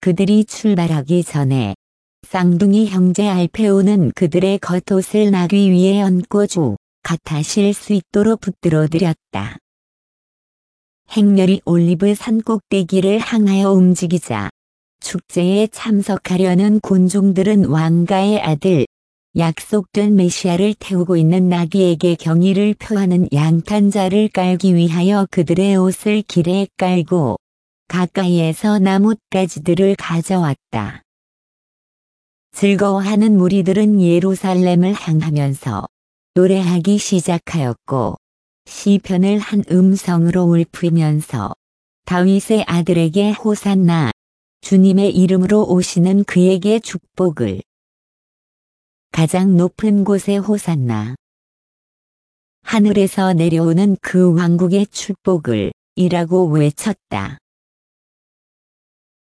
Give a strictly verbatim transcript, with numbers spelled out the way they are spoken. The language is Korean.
그들이 출발하기 전에 쌍둥이 형제 알페오는 그들의 겉옷을 나귀 위에 얹고 주 같아실 수 있도록 붙들어 드렸다. 행렬이 올리브 산 꼭대기를 향하여 움직이자 축제에 참석하려는 군중들은 왕가의 아들, 약속된 메시아를 태우고 있는 나귀에게 경의를 표하는 양탄자를 깔기 위하여 그들의 옷을 길에 깔고 가까이에서 나뭇가지들을 가져왔다. 즐거워하는 무리들은 예루살렘을 향하면서 노래하기 시작하였고 시편을 한 음성으로 울프면서 다윗의 아들에게 호산나, 주님의 이름으로 오시는 그에게 축복을, 가장 높은 곳에 호산나, 하늘에서 내려오는 그 왕국의 축복을 이라고 외쳤다.